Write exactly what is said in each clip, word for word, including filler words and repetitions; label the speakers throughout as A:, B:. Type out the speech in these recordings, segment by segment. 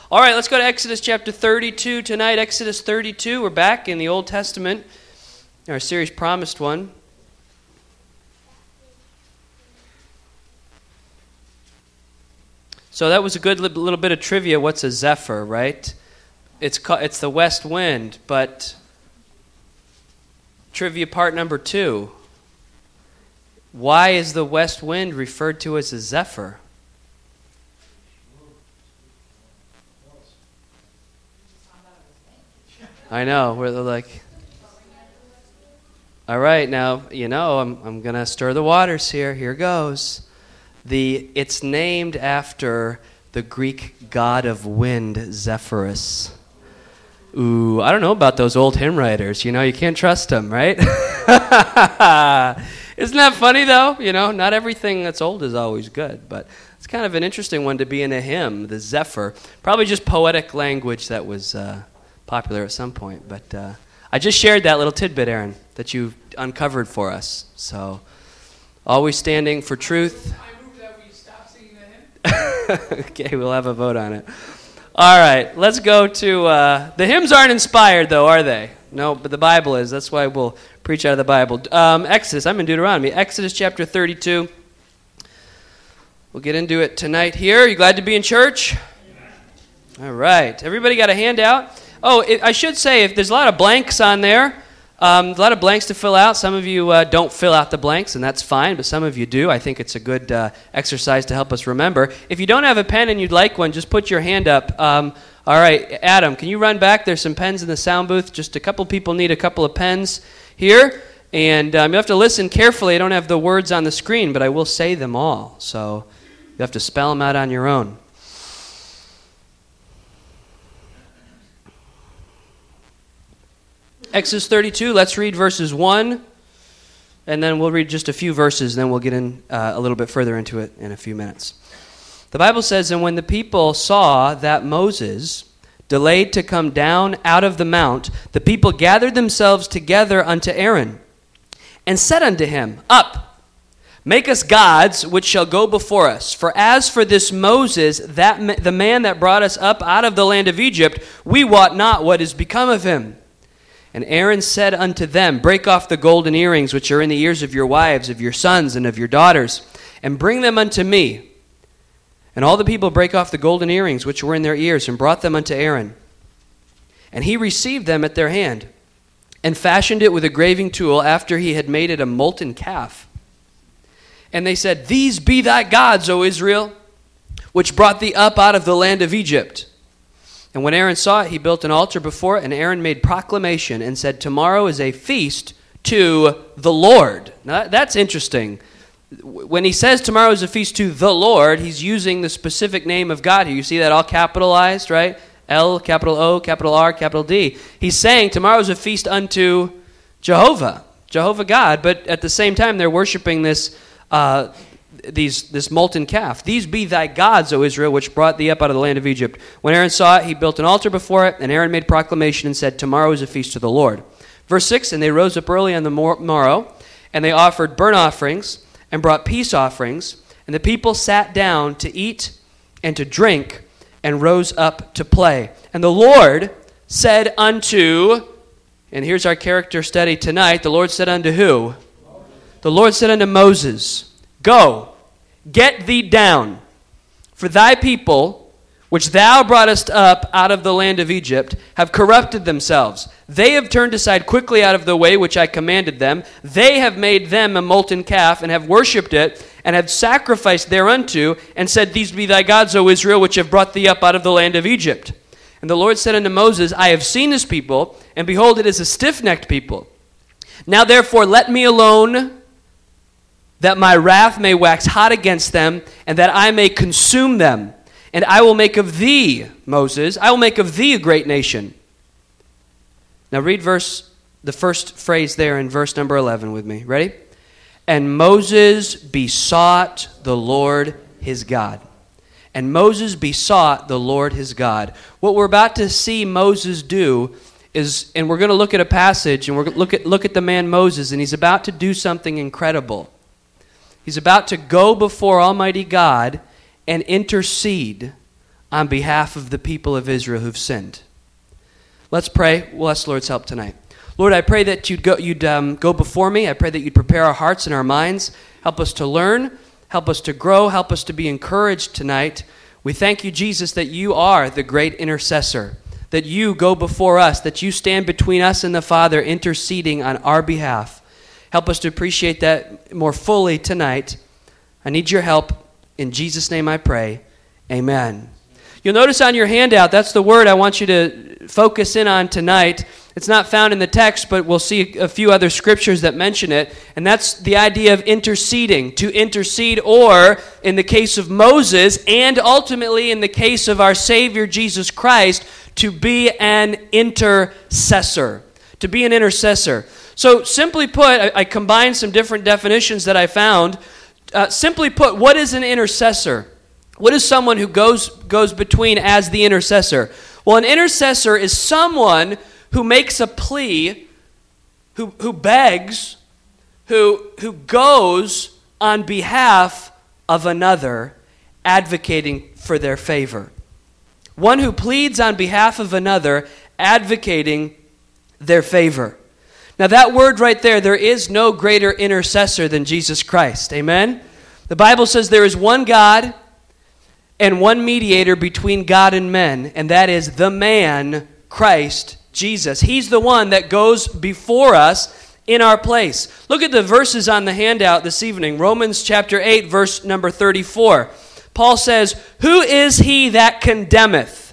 A: All right, let's go to Exodus chapter thirty-two tonight. Exodus thirty-two. We're back in the Old Testament, our series Promised One. So that was a good li- little bit of trivia. What's a zephyr, right? It's ca- it's the west wind, but trivia part number two. Why is the west wind referred to as a zephyr? I know, we're like, all right, now, you know, I'm I'm going to stir the waters here. Here goes. The It's named after the Greek god of wind, Zephyrus. Ooh, I don't know about those old hymn writers. You know, you can't trust them, right? Isn't that funny, though? You know, not everything that's old is always good, but it's kind of an interesting one to be in a hymn, the Zephyr. Probably just poetic language that was uh, popular at some point, but uh, I just shared that little tidbit, Aaron, that you uncovered for us. So, always standing for truth.
B: I move that we stop singing the hymn.
A: Okay, we'll have a vote on it. All right, let's go to, uh, the hymns aren't inspired, though, are they? No, but the Bible is. That's why we'll preach out of the Bible. Um, Exodus, I'm in Deuteronomy. Exodus chapter thirty-two. We'll get into it tonight here. Are you glad to be in church? All right. Everybody got a handout? Oh, it, I should say, if there's a lot of blanks on there, um, a lot of blanks to fill out. Some of you uh, don't fill out the blanks, and that's fine, but some of you do. I think it's a good uh, exercise to help us remember. If you don't have a pen and you'd like one, just put your hand up. Um, all right, Adam, can you run back? There's some pens in the sound booth. Just a couple people need a couple of pens here, and um, you have to listen carefully. I don't have the words on the screen, but I will say them all, so you have to spell them out on your own. Exodus thirty-two, let's read verses one, and then we'll read just a few verses, and then we'll get in uh, a little bit further into it in a few minutes. The Bible says, "And when the people saw that Moses delayed to come down out of the mount, the people gathered themselves together unto Aaron, and said unto him, Up, make us gods which shall go before us. For as for this Moses, that ma- the man that brought us up out of the land of Egypt, we wot not what is become of him. And Aaron said unto them, Break off the golden earrings which are in the ears of your wives, of your sons, and of your daughters, and bring them unto me. And all the people brake off the golden earrings which were in their ears, and brought them unto Aaron. And he received them at their hand, and fashioned it with a graving tool, after he had made it a molten calf. And they said, These be thy gods, O Israel, which brought thee up out of the land of Egypt. And when Aaron saw it, he built an altar before it, and Aaron made proclamation and said, Tomorrow is a feast to the Lord. Now, that's interesting. When he says tomorrow is a feast to the Lord, he's using the specific name of God here. You see that all capitalized, right? L, capital O, capital R, capital D. He's saying tomorrow is a feast unto Jehovah, Jehovah God, but at the same time they're worshiping this uh, these this molten calf. These be thy gods, O Israel, which brought thee up out of the land of Egypt. When Aaron saw it, he built an altar before it, and Aaron made proclamation and said, Tomorrow is a feast to the Lord. Verse six, And they rose up early on the morrow, and they offered burnt offerings, and brought peace offerings, and the people sat down to eat and to drink, and rose up to play. And the Lord said unto, and here's our character study tonight, the Lord said unto who? The Lord said unto Moses, Go, get thee down, for thy people, which thou broughtest up out of the land of Egypt, have corrupted themselves. They have turned aside quickly out of the way which I commanded them. They have made them a molten calf, and have worshipped it, and have sacrificed thereunto, and said, These be thy gods, O Israel, which have brought thee up out of the land of Egypt. And the Lord said unto Moses, I have seen this people, and behold, it is a stiff-necked people. Now therefore let me alone, that my wrath may wax hot against them, and that I may consume them. And I will make of thee, Moses, I will make of thee a great nation. Now read verse, the first phrase there in verse number eleven with me. Ready? And Moses besought the Lord his God. And Moses besought the Lord his God. What we're about to see Moses do is, and we're going to look at a passage, and we're going to look at, look at the man Moses, and he's about to do something incredible. He's about to go before Almighty God and intercede on behalf of the people of Israel who've sinned. Let's pray. We'll ask the Lord's help tonight. Lord, I pray that you'd go, you'd um, go before me. I pray that you'd prepare our hearts and our minds. Help us to learn. Help us to grow. Help us to be encouraged tonight. We thank you, Jesus, that you are the great intercessor, that you go before us, that you stand between us and the Father, interceding on our behalf. Help us to appreciate that more fully tonight. I need your help. In Jesus' name I pray. Amen. You'll notice on your handout, that's the word I want you to focus in on tonight. It's not found in the text, but we'll see a few other scriptures that mention it. And that's the idea of interceding, to intercede, or in the case of Moses, and ultimately in the case of our Savior Jesus Christ, to be an intercessor. To be an intercessor. So simply put, I, I combined some different definitions that I found. Uh, simply put, what is an intercessor? What is someone who goes goes between as the intercessor? Well, an intercessor is someone who makes a plea, who who begs, who who goes on behalf of another, advocating for their favor. One who pleads on behalf of another, advocating their favor. Now that word right there, there is no greater intercessor than Jesus Christ. Amen? The Bible says there is one God and one mediator between God and men, and that is the man, Christ Jesus. He's the one that goes before us in our place. Look at the verses on the handout this evening. Romans chapter eight, verse number thirty-four. Paul says, "Who is he that condemneth?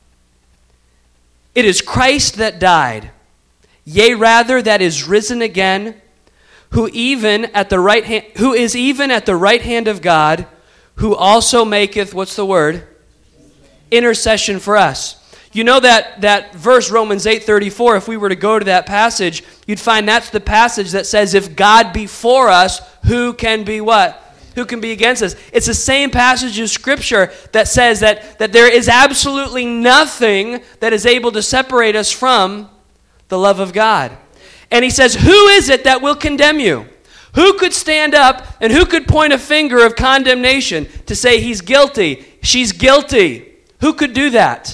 A: It is Christ that died, yea, rather that is risen again, who even at the right hand, who is even at the right hand of God, who also maketh," what's the word? Intercession for us. You know that, that verse, Romans eight thirty-four, if we were to go to that passage, you'd find that's the passage that says, if God be for us, who can be what? Who can be against us? It's the same passage of Scripture that says that, that there is absolutely nothing that is able to separate us from the love of God. And he says, who is it that will condemn you? Who could stand up and who could point a finger of condemnation to say he's guilty, she's guilty? Who could do that?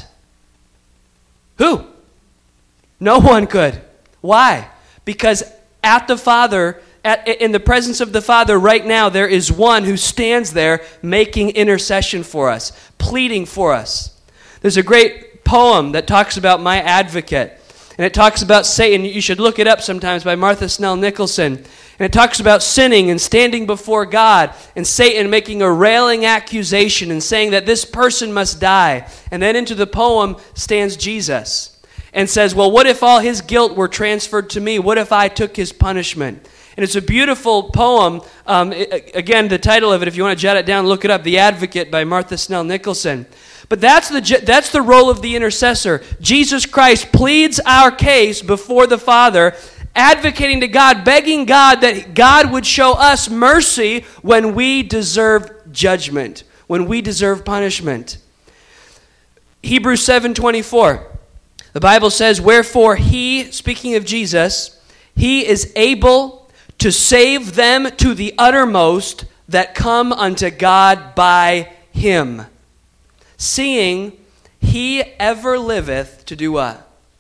A: Who? No one could. Why? Because at the Father, at, in the presence of the Father right now, there is one who stands there making intercession for us, pleading for us. There's a great poem that talks about my advocate. And it talks about Satan. You should look it up sometimes, by Martha Snell Nicholson. And it talks about sinning and standing before God and Satan making a railing accusation and saying that this person must die. And then into the poem stands Jesus and says, well, what if all his guilt were transferred to me? What if I took his punishment? And it's a beautiful poem. Um, it, again, the title of it, if you want to jot it down, look it up, The Advocate by Martha Snell Nicholson. But that's the that's the role of the intercessor. Jesus Christ pleads our case before the Father, advocating to God, begging God that God would show us mercy when we deserve judgment, when we deserve punishment. Hebrews seven twenty-four. The Bible says, wherefore he, speaking of Jesus, he is able to save them to the uttermost that come unto God by him, seeing he ever liveth to do what?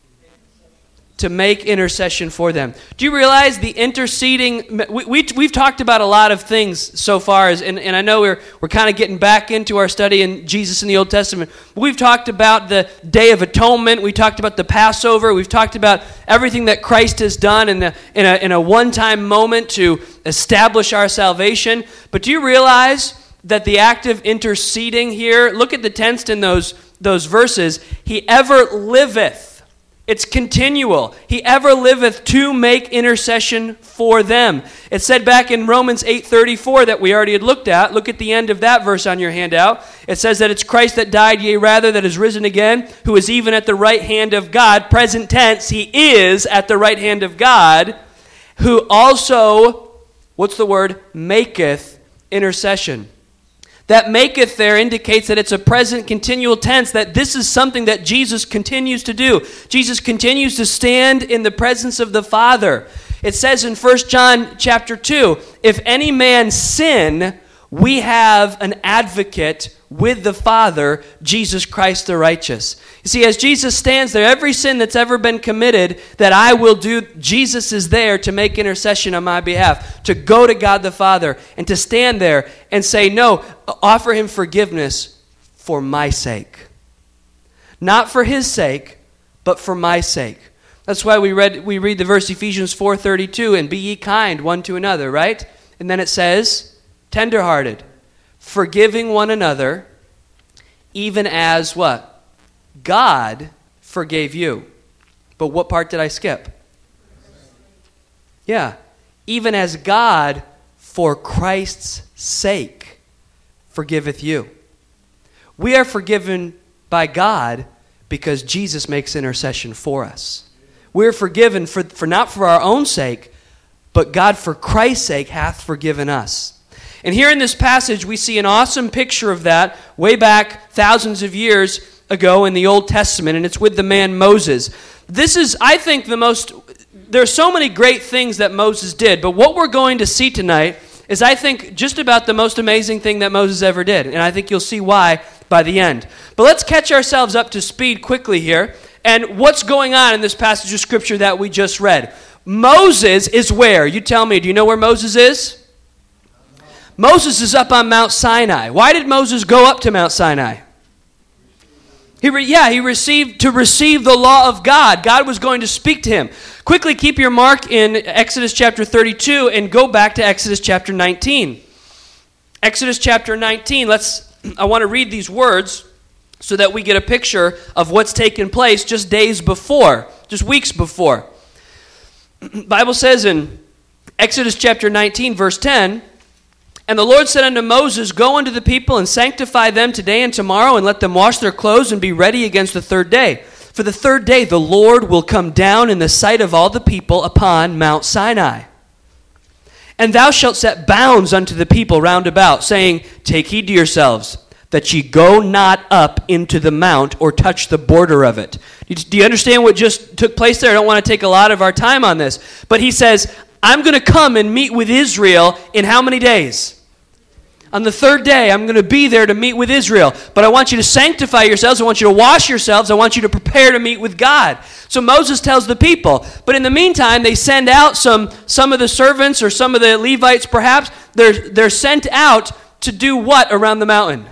A: To make intercession for them. Do you realize the interceding? We, we, we've talked about a lot of things so far, as, and, and I know we're, we're kind of getting back into our study in Jesus in the Old Testament. We've talked about the Day of Atonement. We talked about the Passover. We've talked about everything that Christ has done in, the, in a, in a one-time moment to establish our salvation. But do you realize that the act of interceding here, look at the tense in those, those verses, he ever liveth. It's continual. He ever liveth to make intercession for them. It said back in Romans eight thirty-four that we already had looked at. Look at the end of that verse on your handout. It says that it's Christ that died, yea, rather, that is risen again, who is even at the right hand of God. Present tense, he is at the right hand of God, who also, what's the word? Maketh intercession. That maketh there indicates that it's a present continual tense, that this is something that Jesus continues to do. Jesus continues to stand in the presence of the Father. It says in First John chapter two, if any man sin, we have an advocate with the Father, Jesus Christ the righteous. You see, as Jesus stands there, every sin that's ever been committed that I will do, Jesus is there to make intercession on my behalf, to go to God the Father and to stand there and say, no, offer him forgiveness for my sake. Not for his sake, but for my sake. That's why we read we read the verse Ephesians four thirty-two, and be ye kind one to another, right? And then it says, tenderhearted, forgiving one another, even as what? God forgave you. But what part did I skip? Yeah. Even as God, for Christ's sake, forgiveth you. We are forgiven by God because Jesus makes intercession for us. We're forgiven for, for not for our own sake, but God for Christ's sake hath forgiven us. And here in this passage, we see an awesome picture of that way back thousands of years ago in the Old Testament, and it's with the man Moses. This is, I think, the most, there are so many great things that Moses did, but what we're going to see tonight is, I think, just about the most amazing thing that Moses ever did, and I think you'll see why by the end. But let's catch ourselves up to speed quickly here, and what's going on in this passage of Scripture that we just read. Moses is where? You tell me, do you know where Moses is? Moses is up on Mount Sinai. Why did Moses go up to Mount Sinai? He re- yeah, he received to receive the law of God. God was going to speak to him. Quickly keep your mark in Exodus chapter thirty-two and go back to Exodus chapter nineteen. Exodus chapter nineteen, let's I want to read these words so that we get a picture of what's taken place just days before, just weeks before. The Bible says in Exodus chapter nineteen, verse ten, and the Lord said unto Moses, go unto the people and sanctify them today and tomorrow, and let them wash their clothes and be ready against the third day. For the third day the Lord will come down in the sight of all the people upon Mount Sinai. And thou shalt set bounds unto the people round about, saying, take heed to yourselves, that ye go not up into the mount or touch the border of it. Do you understand what just took place there? I don't want to take a lot of our time on this. But he says, I'm going to come and meet with Israel in how many days? On the third day, I'm going to be there to meet with Israel. But I want you to sanctify yourselves. I want you to wash yourselves. I want you to prepare to meet with God. So Moses tells the people. But in the meantime, they send out some, some of the servants or some of the Levites perhaps. They're, they're sent out to do what around the mountain?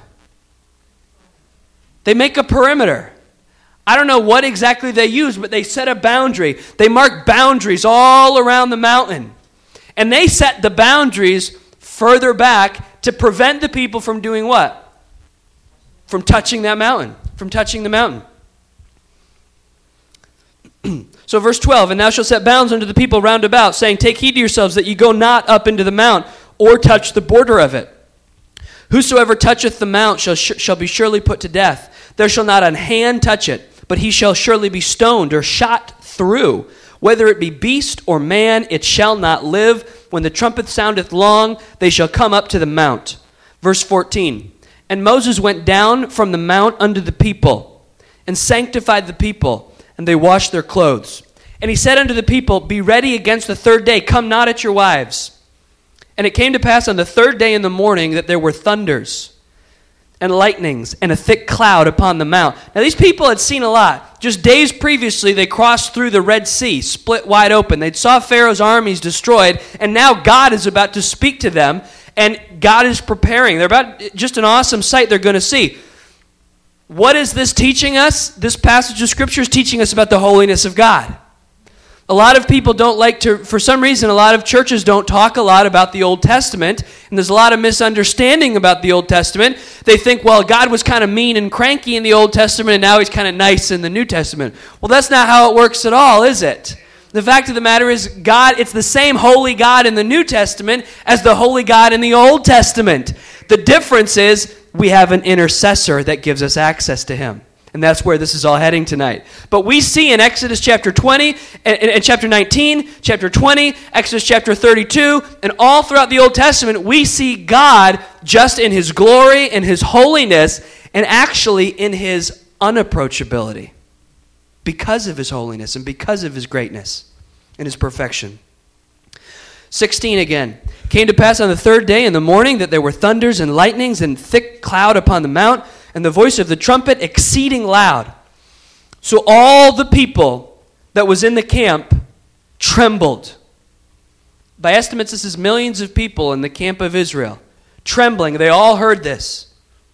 A: They make a perimeter. I don't know what exactly they use, but they set a boundary. They mark boundaries all around the mountain. And they set the boundaries further back to prevent the people from doing what? From touching that mountain. From touching the mountain. So verse twelve, and thou shalt set bounds unto the people round about, saying, take heed to yourselves that ye go not up into the mount, or touch the border of it. Whosoever toucheth the mount shall, sh- shall be surely put to death. There shall not an hand touch it, but he shall surely be stoned or shot through. Whether it be beast or man, it shall not live. When the trumpet soundeth long, they shall come up to the mount. Verse fourteen, and Moses went down from the mount unto the people, and sanctified the people, and they washed their clothes. And he said unto the people, be ready against the third day, come not at your wives. And it came to pass on the third day in the morning that there were thunders and lightnings, and a thick cloud upon the mount. Now these people had seen a lot. Just days previously, they crossed through the Red Sea, split wide open. They saw Pharaoh's armies destroyed, and now God is about to speak to them, and God is preparing. They're about, just an awesome sight they're going to see. What is this teaching us? This passage of Scripture is teaching us about the holiness of God. A lot of people don't like to, for some reason, a lot of churches don't talk a lot about the Old Testament, and there's a lot of misunderstanding about the Old Testament. They think, well, God was kind of mean and cranky in the Old Testament, and now he's kind of nice in the New Testament. Well, that's not how it works at all, is it? The fact of the matter is, God, it's the same holy God in the New Testament as the holy God in the Old Testament. The difference is we have an intercessor that gives us access to him. And that's where this is all heading tonight. But we see in Exodus chapter twenty, and, and chapter nineteen, chapter twenty, Exodus chapter thirty-two, and all throughout the Old Testament, we see God just in his glory and his holiness, and actually in his unapproachability because of his holiness and because of his greatness and his perfection. sixteen again. Came to pass on the third day in the morning that there were thunders and lightnings and thick cloud upon the mount, and the voice of the trumpet exceeding loud. So all the people that was in the camp trembled. By estimates, this is millions of people in the camp of Israel. Trembling. They all heard this.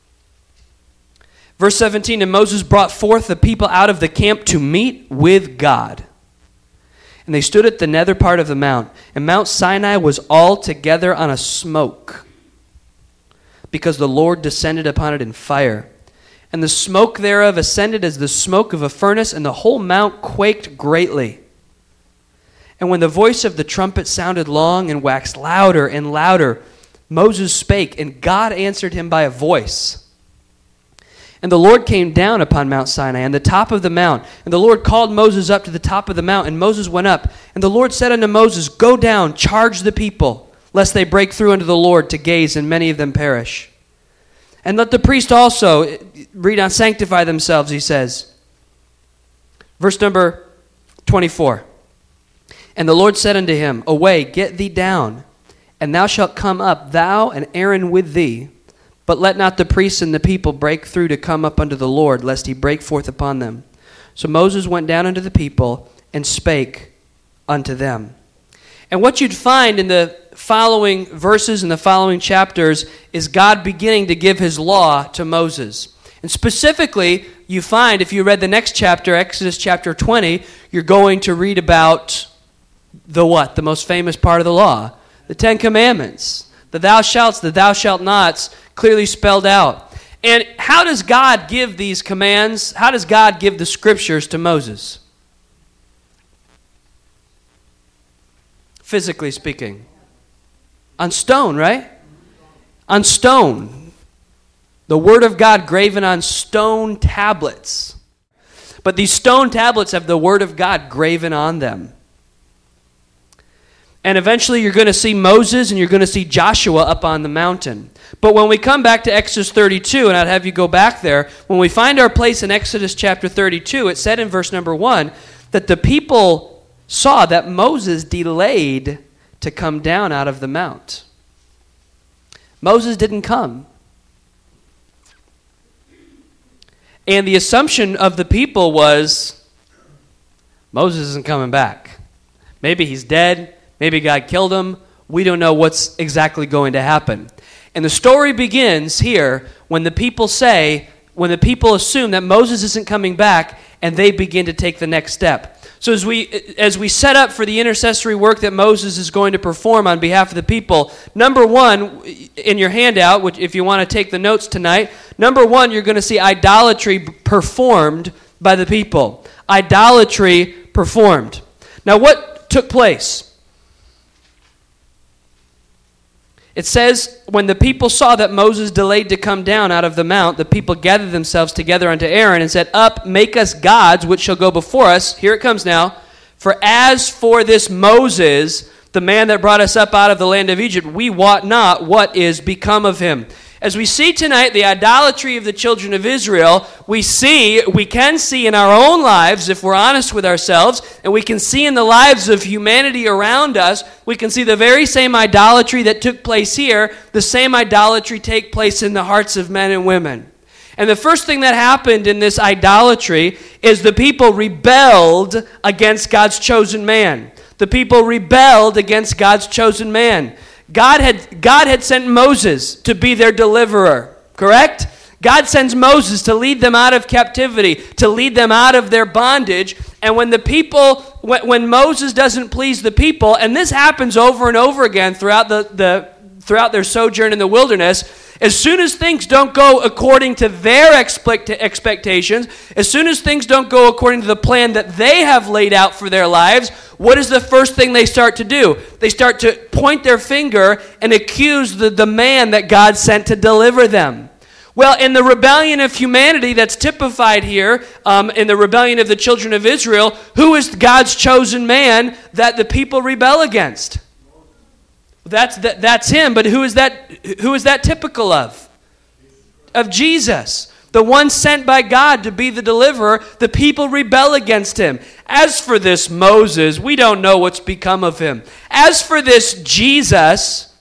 A: Verse seventeen, and Moses brought forth the people out of the camp to meet with God. And they stood at the nether part of the mount. And Mount Sinai was altogether on a smoke, because the Lord descended upon it in fire. And the smoke thereof ascended as the smoke of a furnace, and the whole mount quaked greatly. And when the voice of the trumpet sounded long and waxed louder and louder, Moses spake, and God answered him by a voice. And the Lord came down upon Mount Sinai, on the top of the mount. And the Lord called Moses up to the top of the mount, and Moses went up. And the Lord said unto Moses, Go down, charge the people, lest they break through unto the Lord to gaze, and many of them perish. And let the priest also, read on, sanctify themselves, he says. Verse number twenty-four. And the Lord said unto him, Away, get thee down, and thou shalt come up, thou and Aaron with thee. But let not the priests and the people break through to come up unto the Lord, lest he break forth upon them. So Moses went down unto the people and spake unto them. And what you'd find in the following verses and the following chapters is God beginning to give his law to Moses. And specifically, you find, if you read the next chapter, Exodus chapter twenty, you're going to read about the what? The most famous part of the law. The Ten Commandments. The thou shalts, the thou shalt nots, clearly spelled out. And how does God give these commands? How does God give the scriptures to Moses? Physically speaking. On stone, right? On stone. The word of God graven on stone tablets. But these stone tablets have the word of God graven on them. And eventually you're going to see Moses and you're going to see Joshua up on the mountain. But when we come back to Exodus thirty-two, and I'd have you go back there, when we find our place in Exodus chapter thirty-two, it said in verse number one that the people saw that Moses delayed to come down out of the mount. Moses didn't come. And the assumption of the people was, Moses isn't coming back. Maybe he's dead. Maybe God killed him. We don't know what's exactly going to happen. And the story begins here when the people say, when the people assume that Moses isn't coming back, and they begin to take the next step. So as we as we set up for the intercessory work that Moses is going to perform on behalf of the people, number one, in your handout, which if you want to take the notes tonight, number one, you're going to see idolatry performed by the people. Idolatry performed. Now what took place? It says, when the people saw that Moses delayed to come down out of the mount, the people gathered themselves together unto Aaron and said, Up, make us gods, which shall go before us. Here it comes now. For as for this Moses, the man that brought us up out of the land of Egypt, we wot not what is become of him. As we see tonight the idolatry of the children of Israel, we see, we can see in our own lives, if we're honest with ourselves, and we can see in the lives of humanity around us, we can see the very same idolatry that took place here, the same idolatry take place in the hearts of men and women. And the first thing that happened in this idolatry is the people rebelled against God's chosen man. The people rebelled against God's chosen man. God had, God had sent Moses to be their deliverer, correct? God sends Moses to lead them out of captivity, to lead them out of their bondage. And when the people, when, when Moses doesn't please the people, and this happens over and over again throughout the, the throughout their sojourn in the wilderness, as soon as things don't go according to their expect- expectations, as soon as things don't go according to the plan that they have laid out for their lives, what is the first thing they start to do? They start to point their finger and accuse the, the man that God sent to deliver them. Well, in the rebellion of humanity that's typified here, um, in the rebellion of the children of Israel, who is God's chosen man that the people rebel against? That's that, that's him, but who is that? Who is that typical of? Of Jesus. the one sent by God to be the deliverer, the people rebel against him. As for this Moses, we don't know what's become of him. As for this Jesus,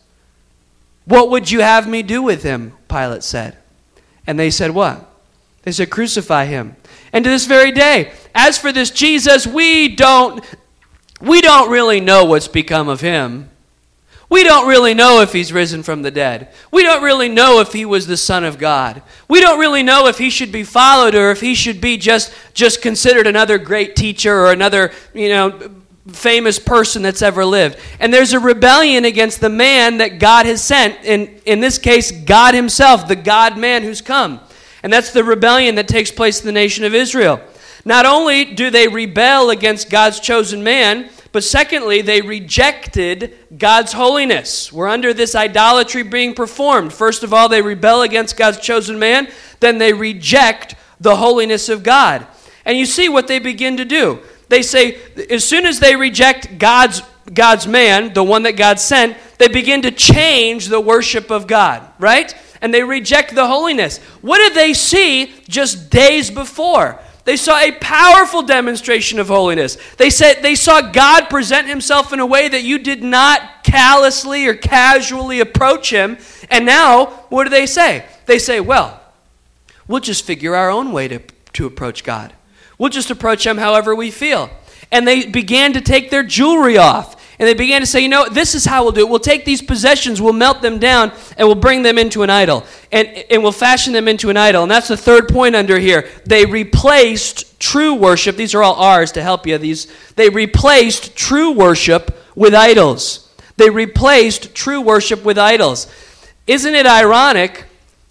A: what would you have me do with him? Pilate said. And they said what? They said, crucify him. And to this very day, as for this Jesus, we don't, we don't really know what's become of him. We don't really know if he's risen from the dead. We don't really know if he was the Son of God. We don't really know if he should be followed or if he should be just, just considered another great teacher or another, you know, famous person that's ever lived. And there's a rebellion against the man that God has sent. In, in this case, God himself, the God-man who's come. And that's the rebellion that takes place in the nation of Israel. Not only do they rebel against God's chosen man, but secondly, they rejected God's holiness. We're under this idolatry being performed. First of all, they rebel against God's chosen man. Then they reject the holiness of God. And you see what they begin to do. They say, as soon as they reject God's, God's man, the one that God sent, they begin to change the worship of God, right? And they reject the holiness. What did they see just days before? They saw a powerful demonstration of holiness. They said they saw God present himself in a way that you did not callously or casually approach him. And now, what do they say? They say, well, we'll just figure our own way to, to approach God. We'll just approach him however we feel. And they began to take their jewelry off. And they began to say, you know, this is how we'll do it. We'll take these possessions, we'll melt them down, and we'll bring them into an idol. And, and we'll fashion them into an idol. And that's the third point under here. They replaced true worship. These are all R's to help you. These They replaced true worship with idols. They replaced true worship with idols. Isn't it ironic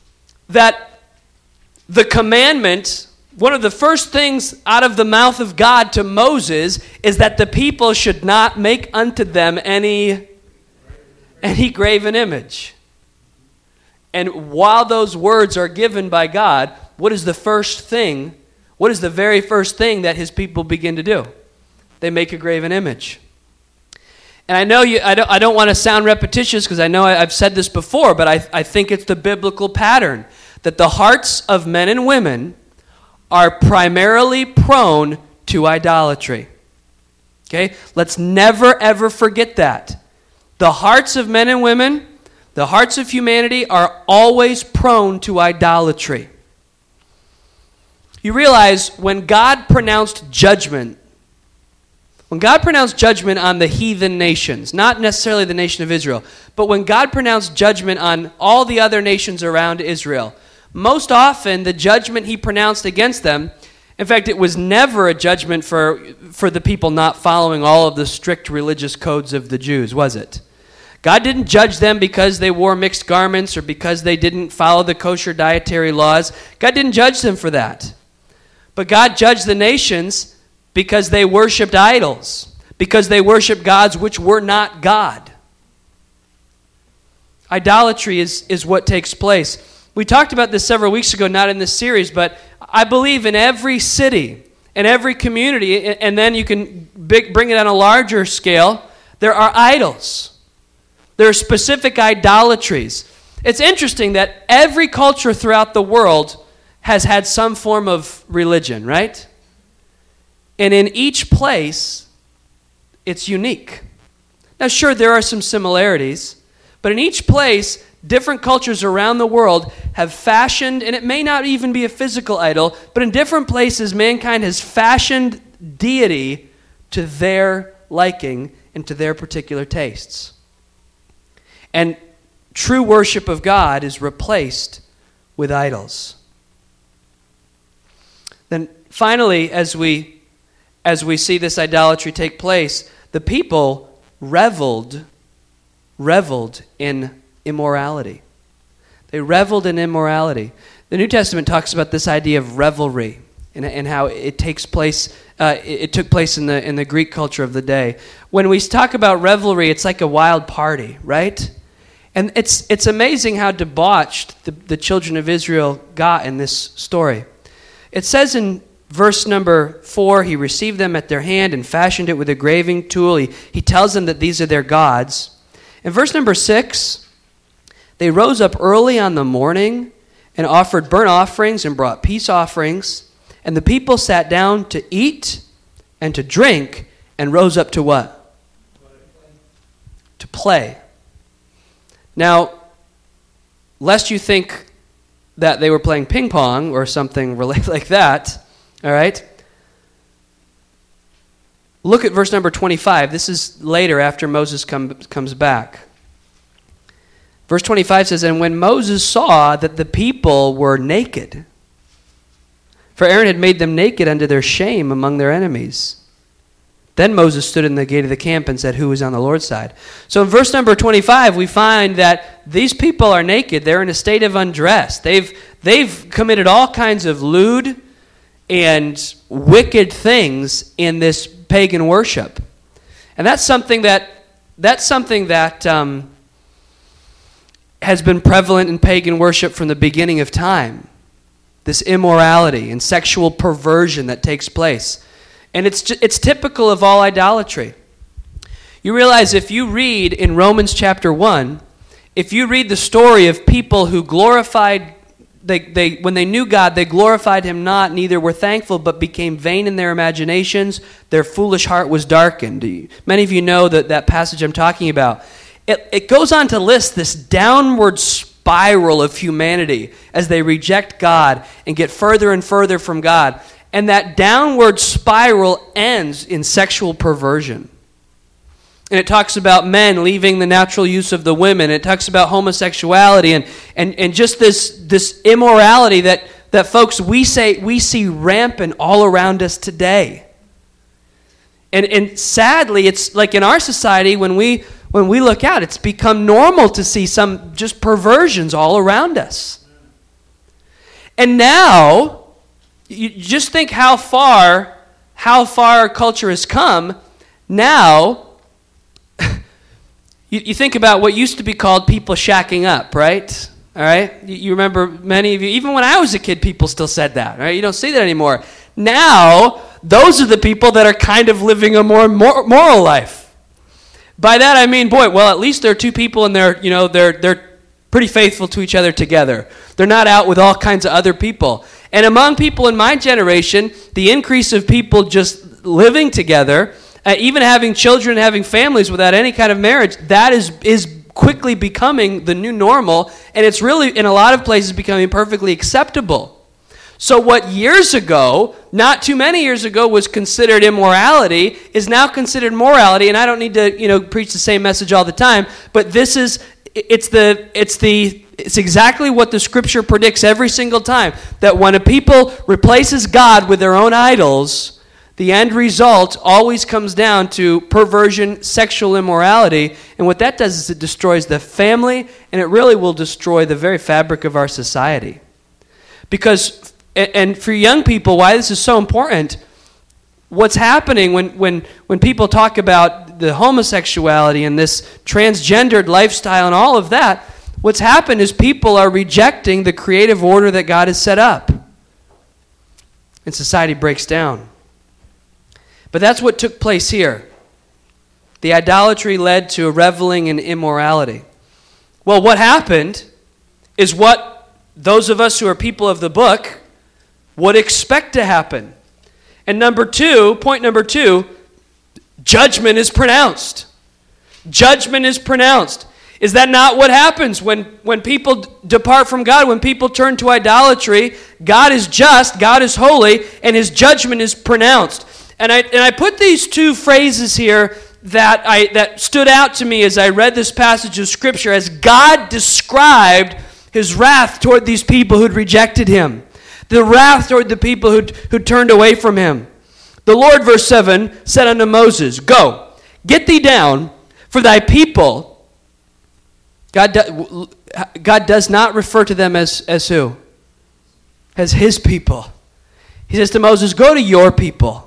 A: that the commandment, one of the first things out of the mouth of God to Moses is that the people should not make unto them any, any graven image. And while those words are given by God, what is the first thing, what is the very first thing that his people begin to do? They make a graven image. And I know you, I don't, I don't want to sound repetitious because I know I, I've said this before, but I, I think it's the biblical pattern that the hearts of men and women are primarily prone to idolatry. Okay? Let's never, ever forget that. The hearts of men and women, the hearts of humanity are always prone to idolatry. You realize when God pronounced judgment, when God pronounced judgment on the heathen nations, not necessarily the nation of Israel, but when God pronounced judgment on all the other nations around Israel, most often, the judgment he pronounced against them, in fact, it was never a judgment for, for the people not following all of the strict religious codes of the Jews, was it? God didn't judge them because they wore mixed garments or because they didn't follow the kosher dietary laws. God didn't judge them for that. But God judged the nations because they worshipped idols, because they worshipped gods which were not God. Idolatry is, is what takes place. We talked about this several weeks ago, not in this series, but I believe in every city, in every community, and then you can big, bring it on a larger scale, there are idols. There are specific idolatries. It's interesting that every culture throughout the world has had some form of religion, right? And in each place, it's unique. Now, sure, there are some similarities, but in each place, different cultures around the world have fashioned, and it may not even be a physical idol, but in different places, mankind has fashioned deity to their liking and to their particular tastes. And true worship of God is replaced with idols. Then finally, as we, as we see this idolatry take place, the people reveled, reveled in immorality. They reveled in immorality. The New Testament talks about this idea of revelry and, and how it takes place. Uh, it, it took place in the in the Greek culture of the day. When we talk about revelry, it's like a wild party, right? And it's it's amazing how debauched the, the children of Israel got in this story. It says in verse number four, he received them at their hand and fashioned it with a graving tool. He, he tells them that these are their gods. In verse number six, they rose up early on the morning and offered burnt offerings and brought peace offerings. And the people sat down to eat and to drink and rose up to what? To play. Now, lest you think that they were playing ping pong or something related like that, all right? Look at verse number twenty-five. This is later after Moses come, comes back. Verse twenty-five says, and when Moses saw that the people were naked, for Aaron had made them naked unto their shame among their enemies, then Moses stood in the gate of the camp and said, who is on the Lord's side? So in verse number twenty-five, we find that these people are naked. They're in a state of undress. They've, they've committed all kinds of lewd and wicked things in this pagan worship. And that's something that, that's something that um, has been prevalent in pagan worship from the beginning of time. This immorality and sexual perversion that takes place. And it's it's typical of all idolatry. You realize if you read in Romans chapter one, if you read the story of people who glorified, they, they when they knew God, they glorified him not, neither were thankful, but became vain in their imaginations. Their foolish heart was darkened. Many of you know that, that passage I'm talking about. It, it goes on to list this downward spiral of humanity as they reject God and get further and further from God. And that downward spiral ends in sexual perversion. And it talks about men leaving the natural use of the women. It talks about homosexuality and, and, and just this, this immorality that, that folks, we say we see rampant all around us today. And, and sadly, it's like in our society, when we when we look out, it's become normal to see some just perversions all around us. And now, you just think how far, how far our culture has come. Now, you, you think about what used to be called people shacking up, right? All right? You, you remember many of you, even when I was a kid, people still said that, right? You don't see that anymore. Now, those are the people that are kind of living a more moral life. By that I mean, boy, well, at least there are two people and they're, you know, they're they're pretty faithful to each other together. They're not out with all kinds of other people. And among people in my generation, the increase of people just living together, uh, even having children, having families without any kind of marriage, that is is quickly becoming the new normal, and it's really, in a lot of places, becoming perfectly acceptable. So what years ago, not too many years ago, was considered immorality is now considered morality. And I don't need to, you know, preach the same message all the time, but this is, it's the, it's the, it's exactly what the Scripture predicts every single time, that when a people replaces God with their own idols, the end result always comes down to perversion, sexual immorality, and what that does is it destroys the family, and it really will destroy the very fabric of our society. Because And for young people, why this is so important, what's happening when, when, when people talk about the homosexuality and this transgendered lifestyle and all of that, what's happened is people are rejecting the creative order that God has set up. And society breaks down. But that's what took place here. The idolatry led to a reveling in immorality. Well, what happened is what those of us who are people of the book would expect to happen. And number two, point number two, judgment is pronounced. Judgment is pronounced. Is that not what happens when, when people depart from God, when people turn to idolatry? God is just, God is holy, and his judgment is pronounced. And I and I put these two phrases here that I that stood out to me as I read this passage of Scripture as God described his wrath toward these people who'd rejected him. The wrath toward the people who who turned away from him. The Lord, verse seven, said unto Moses, Go, get thee down, for thy people. God, do, God does not refer to them as, as who? As his people. He says to Moses, go to your people.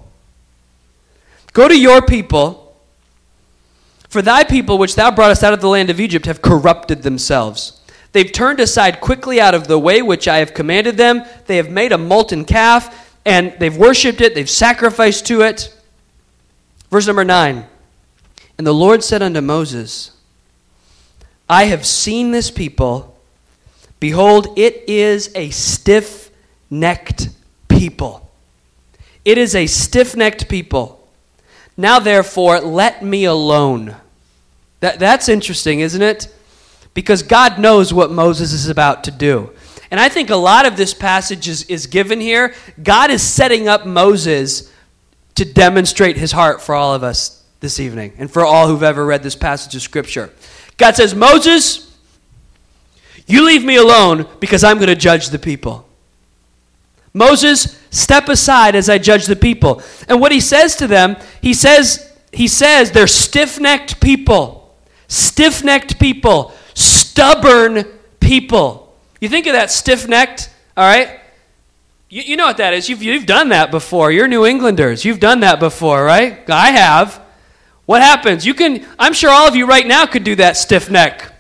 A: Go to your people, for thy people which thou broughtest out of the land of Egypt have corrupted themselves. They've turned aside quickly out of the way which I have commanded them. They have made a molten calf, and they've worshipped it. They've sacrificed to it. Verse number nine. And the Lord said unto Moses, I have seen this people, Behold, it is a stiff-necked people. It is a stiff-necked people. Now, therefore, let me alone. That, that's interesting, isn't it? Because God knows what Moses is about to do. And I think a lot of this passage is, is given here. God is setting up Moses to demonstrate his heart for all of us this evening and for all who've ever read this passage of Scripture. God says, Moses, you leave me alone because I'm going to judge the people. Moses, step aside as I judge the people. And what he says to them, he says, he says they're stiff-necked people. Stiff-necked people. Stubborn people. You think of that stiff-necked, all right? You, you know what that is. You've, you've done that before. You're New Englanders. You've done that before, right? I have. What happens? You can, I'm sure all of you right now could do that stiff neck.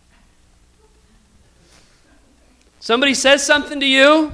A: Somebody says something to you.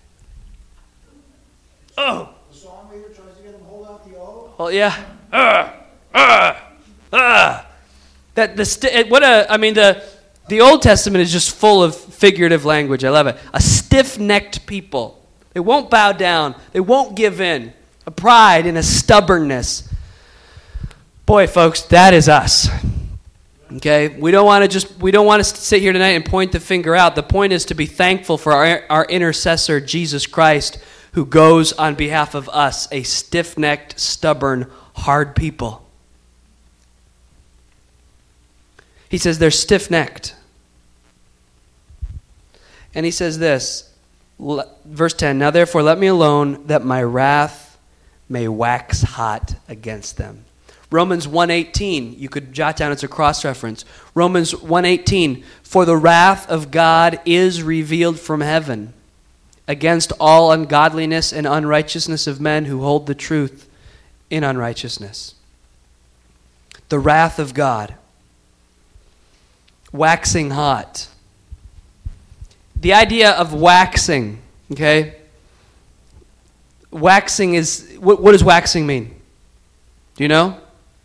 A: Oh.
C: The song leader tries to get them to hold out the O.
A: Well, yeah. Uh, uh, uh. That the sti- what a I mean the the Old Testament is just full of figurative language. I love it. A stiff-necked people. They won't bow down. They won't give in. A pride and a stubbornness. Boy, folks, that is us. Okay, we don't want to just we don't want to sit here tonight and point the finger out. The point is to be thankful for our, our intercessor, Jesus Christ, who goes on behalf of us, a stiff-necked, stubborn, hard people. He says they're stiff-necked. And he says this, verse ten, now therefore let me alone that my wrath may wax hot against them. Romans one eighteen, you could jot down, it's a cross-reference. Romans one eighteen, for the wrath of God is revealed from heaven against all ungodliness and unrighteousness of men who hold the truth in unrighteousness. The wrath of God. Waxing hot. The idea of waxing, okay? Waxing is, what, what does waxing mean? Do you know?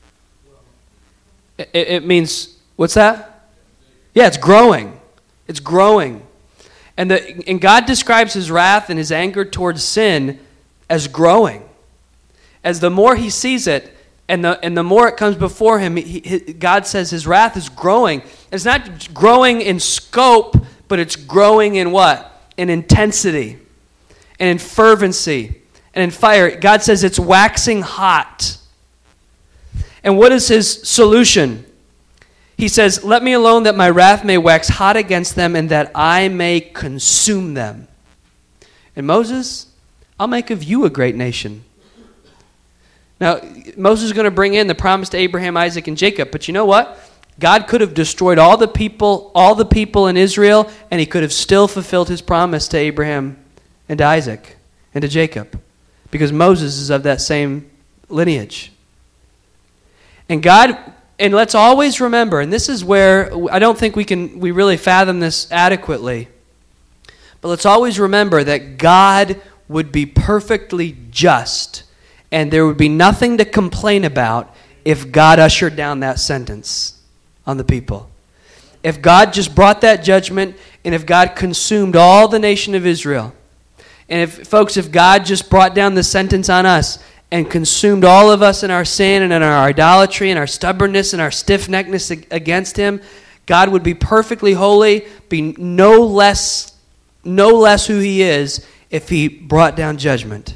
A: It, it means, what's that? Yeah, it's growing. It's growing. And, the, and God describes his wrath and his anger towards sin as growing. As the more he sees it, and the, and the more it comes before him, he, he, God says his wrath is growing. It's not growing in scope, but it's growing in what? In intensity, and in fervency, and in fire. God says it's waxing hot. And what is his solution? He says, let me alone that my wrath may wax hot against them and that I may consume them. And Moses, I'll make of you a great nation. Now, Moses is going to bring in the promise to Abraham, Isaac, and Jacob. But you know what? God could have destroyed all the people, all the people in Israel, and he could have still fulfilled his promise to Abraham and to Isaac and to Jacob. Because Moses is of that same lineage. And God, and let's always remember, and this is where I don't think we can we really fathom this adequately, but let's always remember that God would be perfectly just, and there would be nothing to complain about if God ushered down that sentence on the people. If God just brought that judgment, and if God consumed all the nation of Israel, and if, folks, if God just brought down the sentence on us, and consumed all of us in our sin and in our idolatry and our stubbornness and our stiff-neckedness against him, God would be perfectly holy, be no less, no less who he is if he brought down judgment.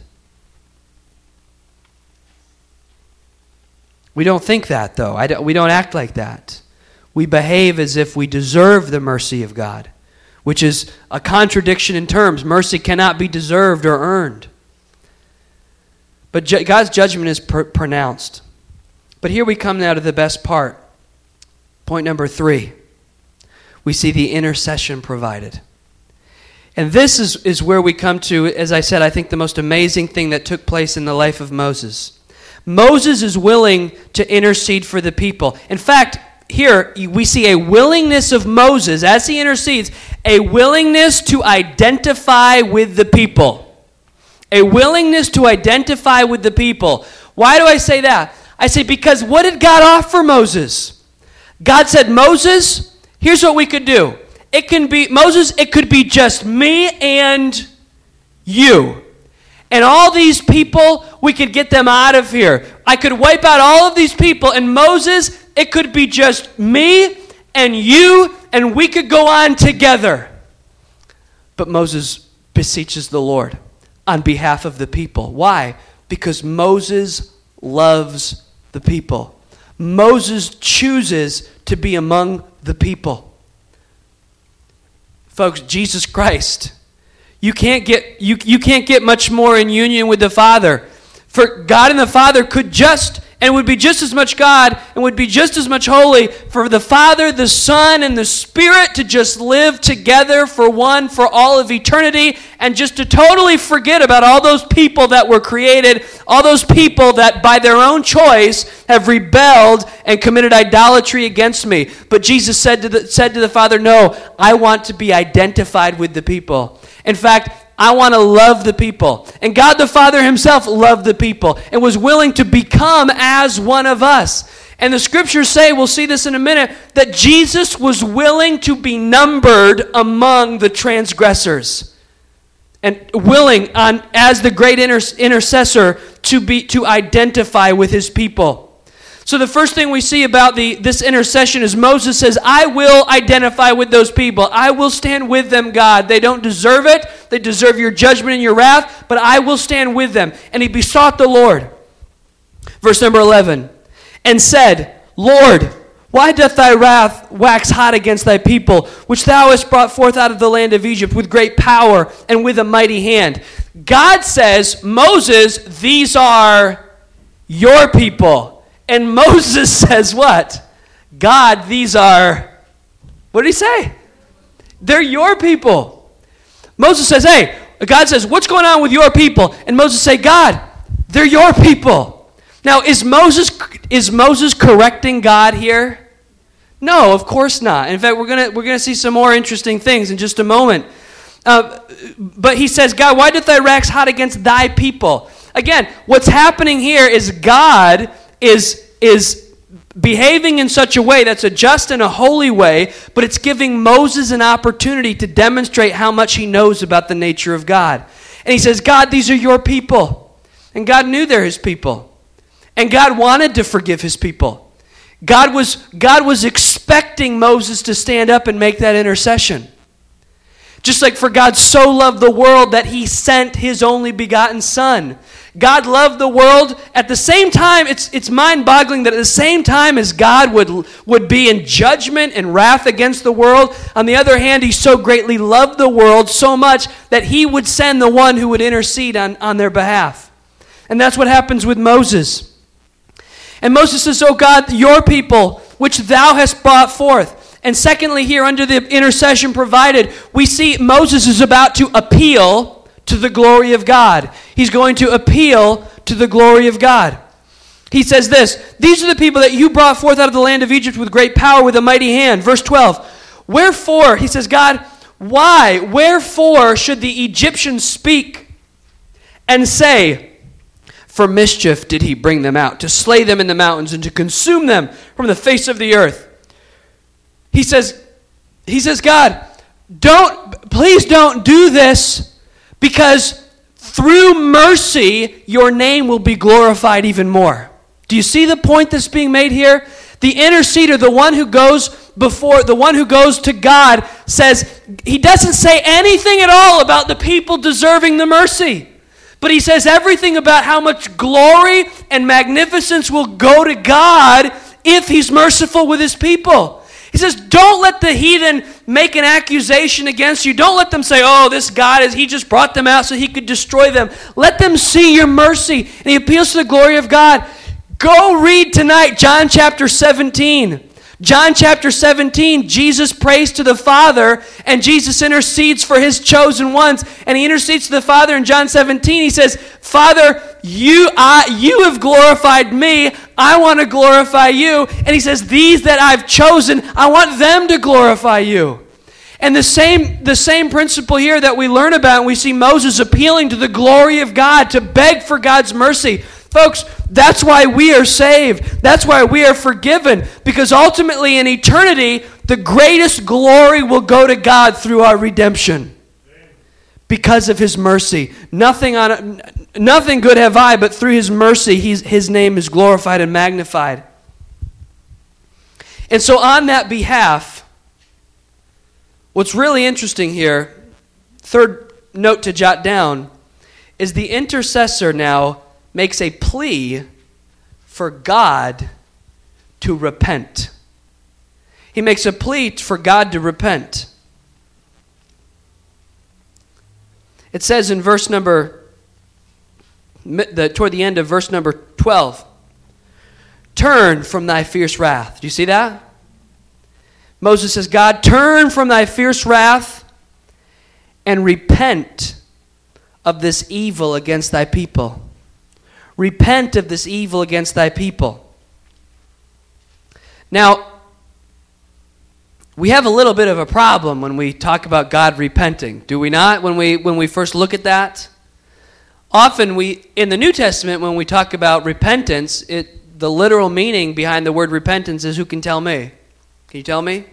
A: We don't think that, though. I don't, we don't act like that. We behave as if we deserve the mercy of God, which is a contradiction in terms. Mercy cannot be deserved or earned. But ju- God's judgment is pr- pronounced. But here we come now to the best part. Point number three. We see the intercession provided. And this is, is where we come to, as I said, I think the most amazing thing that took place in the life of Moses. Moses is willing to intercede for the people. In fact, here we see a willingness of Moses, as he intercedes, a willingness to identify with the people. A willingness to identify with the people. Why do I say that? I say because what did God offer Moses? God said, Moses, here's what we could do. it can be, Moses, it could be just me and you. And all these people, we could get them out of here. I could wipe out all of these people. And Moses, it could be just me and you, and we could go on together. But Moses beseeches the Lord on behalf of the people. Why? Because Moses loves the people. Moses chooses to be among the people. Folks, Jesus Christ, you can't get you, you can't get much more in union with the Father. For God and the Father could just and would be just as much God and would be just as much holy for the Father, the Son, and the Spirit to just live together for one, for all of eternity, and just to totally forget about all those people that were created, all those people that by their own choice have rebelled and committed idolatry against me. But Jesus said to the, said to the Father, no, I want to be identified with the people. In fact, I want to love the people. And God the Father himself loved the people and was willing to become as one of us. And the scriptures say, we'll see this in a minute, that Jesus was willing to be numbered among the transgressors. And willing, on, as the great inter- intercessor, to be to identify with his people. So the first thing we see about the this intercession is Moses says, I will identify with those people. I will stand with them, God. They don't deserve it. They deserve your judgment and your wrath, but I will stand with them. And he besought the Lord. Verse number eleven. And said, Lord, why doth thy wrath wax hot against thy people, which thou hast brought forth out of the land of Egypt with great power and with a mighty hand? God says, Moses, these are your people. And Moses says what? God, these are, what did he say? They're your people. Moses says, hey, God says, what's going on with your people? And Moses say, God, they're your people. Now, is Moses is Moses correcting God here? No, of course not. In fact, we're gonna we're gonna see some more interesting things in just a moment. Uh, but he says, God, why doth thy wrath hot against thy people? Again, what's happening here is God is is behaving in such a way that's a just and a holy way, but it's giving Moses an opportunity to demonstrate how much he knows about the nature of God. And he says, God, these are your people. And God knew they're his people. And God wanted to forgive his people. God was, God was expecting Moses to stand up and make that intercession. Just like for God so loved the world that he sent his only begotten Son. God loved the world. At the same time, it's it's mind-boggling that at the same time as God would, would be in judgment and wrath against the world, on the other hand, he so greatly loved the world so much that he would send the one who would intercede on, on their behalf. And that's what happens with Moses. And Moses says, O God, your people, which thou hast brought forth. And secondly, here under the intercession provided, we see Moses is about to appeal to the glory of God. He's going to appeal to the glory of God. He says this, these are the people that you brought forth out of the land of Egypt with great power, with a mighty hand. Verse twelve, wherefore, he says, God, why, wherefore should the Egyptians speak and say, for mischief did he bring them out, to slay them in the mountains and to consume them from the face of the earth? He says, he says, God, don't, please don't do this, because through mercy, your name will be glorified even more. Do you see the point that's being made here? The interceder, the one who goes before, the one who goes to God, says, he doesn't say anything at all about the people deserving the mercy. But he says everything about how much glory and magnificence will go to God if he's merciful with his people. He says, don't let the heathen make an accusation against you. Don't let them say, oh, this God, is he just brought them out so he could destroy them. Let them see your mercy. And he appeals to the glory of God. Go read tonight John chapter seventeen. John chapter seventeen, Jesus prays to the Father, and Jesus intercedes for his chosen ones. And he intercedes to the Father in John seventeen. He says, Father, you, I, you have glorified me. I want to glorify you. And he says, these that I've chosen, I want them to glorify you. And the same, the same principle here that we learn about, and we see Moses appealing to the glory of God, to beg for God's mercy. Folks, that's why we are saved. That's why we are forgiven. Because ultimately in eternity, the greatest glory will go to God through our redemption because of his mercy. Nothing on nothing good have I, but through his mercy he's, his name is glorified and magnified. And so on that behalf, what's really interesting here, third note to jot down, is the intercessor now makes a plea for God to repent. He makes a plea for God to repent. It says in verse number, the, toward the end of verse number twelve, turn from thy fierce wrath. Do you see that? Moses says, God, turn from thy fierce wrath and repent of this evil against thy people. Repent of this evil against thy people. Now, we have a little bit of a problem when we talk about God repenting, do we not? When we when we first look at that, often we in the New Testament when we talk about repentance, it the literal meaning behind the word repentance is, who can tell me? Can you tell me?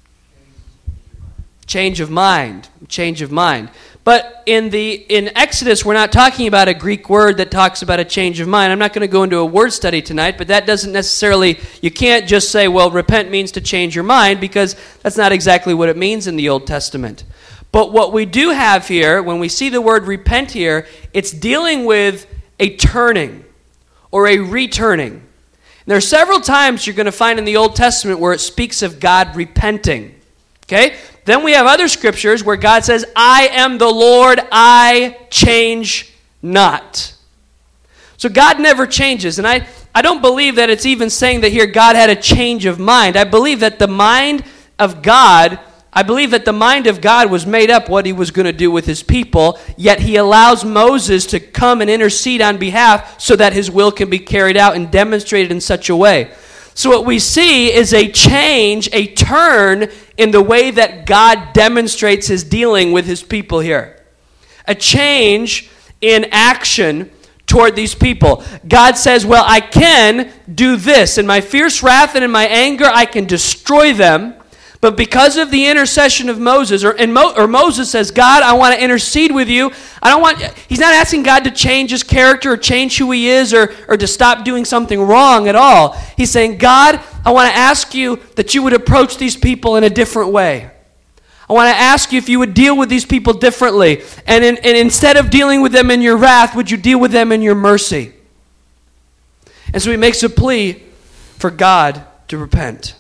A: Change of mind. Change of mind. But in the in Exodus, we're not talking about a Greek word that talks about a change of mind. I'm not going to go into a word study tonight, but that doesn't necessarily, you can't just say, well, repent means to change your mind, because that's not exactly what it means in the Old Testament. But what we do have here, when we see the word repent here, it's dealing with a turning or a returning. And there are several times you're going to find in the Old Testament where it speaks of God repenting. Okay? Then we have other scriptures where God says, I am the Lord, I change not. So God never changes. And I, I don't believe that it's even saying that here God had a change of mind. I believe that the mind of God, I believe that the mind of God was made up what he was going to do with his people, yet he allows Moses to come and intercede on behalf so that his will can be carried out and demonstrated in such a way. So what we see is a change, a turn in the way that God demonstrates his dealing with his people here. A change in action toward these people. God says, well, I can do this. In my fierce wrath and in my anger, I can destroy them. But because of the intercession of Moses, or, and Mo, or Moses says, God, I want to intercede with you. I don't want, he's not asking God to change his character or change who he is or, or to stop doing something wrong at all. He's saying, God, I want to ask you that you would approach these people in a different way. I want to ask you if you would deal with these people differently. And, in, and instead of dealing with them in your wrath, would you deal with them in your mercy? And so he makes a plea for God to repent.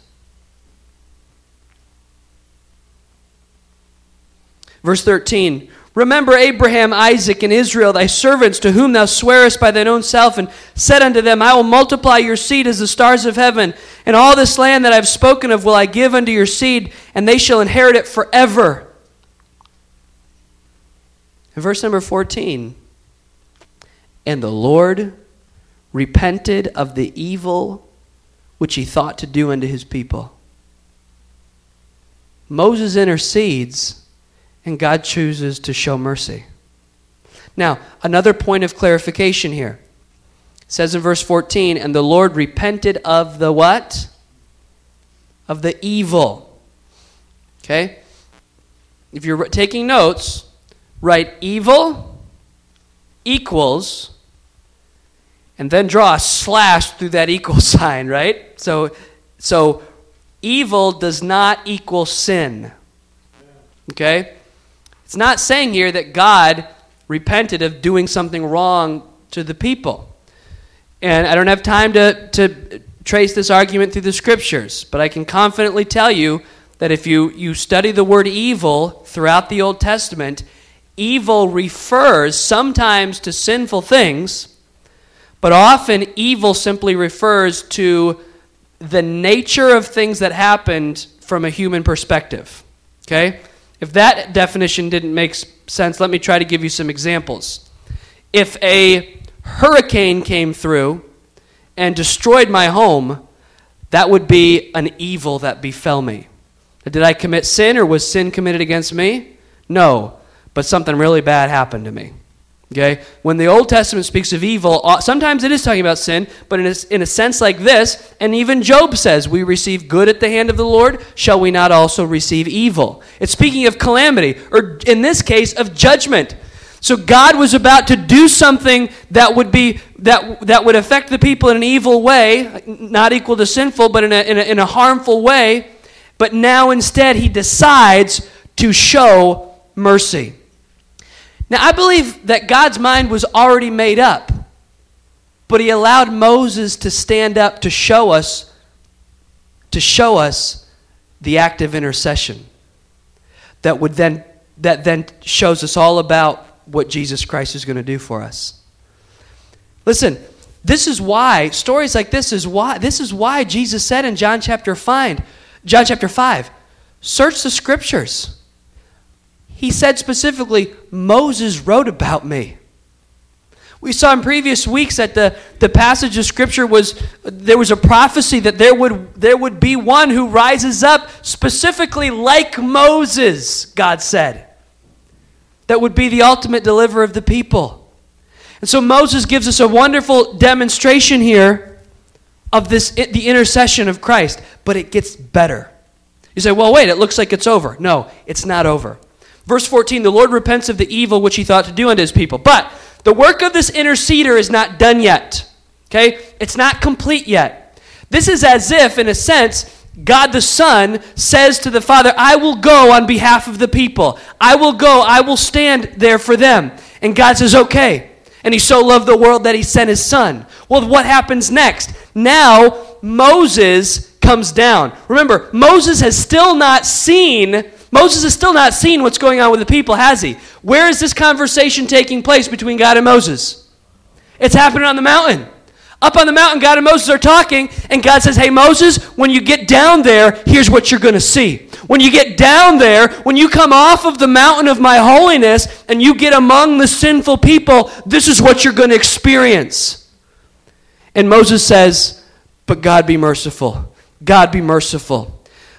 A: Verse thirteen, remember Abraham, Isaac, and Israel, thy servants, to whom thou swearest by thine own self, and said unto them, I will multiply your seed as the stars of heaven, and all this land that I have spoken of will I give unto your seed, and they shall inherit it forever. And verse number fourteen, and the Lord repented of the evil which he thought to do unto his people. Moses intercedes, and God chooses to show mercy. Now, another point of clarification here. It says in verse fourteen, and the Lord repented of the what? Of the evil. Okay? If you're taking notes, write evil equals, and then draw a slash through that equal sign, right? So, so evil does not equal sin. Okay? It's not saying here that God repented of doing something wrong to the people. And I don't have time to, to trace this argument through the scriptures, but I can confidently tell you that if you, you study the word evil throughout the Old Testament, evil refers sometimes to sinful things, but often evil simply refers to the nature of things that happened from a human perspective. Okay? If that definition didn't make sense, let me try to give you some examples. If a hurricane came through and destroyed my home, that would be an evil that befell me. Did I commit sin, or was sin committed against me? No, but something really bad happened to me. Okay? When the Old Testament speaks of evil, sometimes it is talking about sin, but in a, in a sense like this, and even Job says, we receive good at the hand of the Lord, shall we not also receive evil? It's speaking of calamity, or in this case, of judgment. So God was about to do something that would be that that would affect the people in an evil way, not equal to sinful, but in a, in a, in a harmful way. But now instead he decides to show mercy. Now, I believe that God's mind was already made up, but he allowed Moses to stand up to show us, to show us the act of intercession that would then, that then shows us all about what Jesus Christ is going to do for us. Listen, this is why, stories like this is why, this is why Jesus said in John chapter five, John chapter five, search the scriptures. He said specifically, Moses wrote about me. We saw in previous weeks that the, the passage of Scripture was, there was a prophecy that there would, there would be one who rises up specifically like Moses, God said, that would be the ultimate deliverer of the people. And so Moses gives us a wonderful demonstration here of this, the intercession of Christ, but it gets better. You say, well, wait, it looks like it's over. No, it's not over. Verse fourteen, the Lord repents of the evil which he thought to do unto his people. But the work of this interceder is not done yet. Okay? It's not complete yet. This is as if, in a sense, God the Son says to the Father, I will go on behalf of the people. I will go. I will stand there for them. And God says, okay. And he so loved the world that he sent his Son. Well, what happens next? Now, Moses comes down. Remember, Moses has still not seen... Moses has still not seen what's going on with the people, has he? Where is this conversation taking place between God and Moses? It's happening on the mountain. Up on the mountain, God and Moses are talking, and God says, hey, Moses, when you get down there, here's what you're going to see. When you get down there, when you come off of the mountain of my holiness, and you get among the sinful people, this is what you're going to experience. And Moses says, but God be merciful. God be merciful.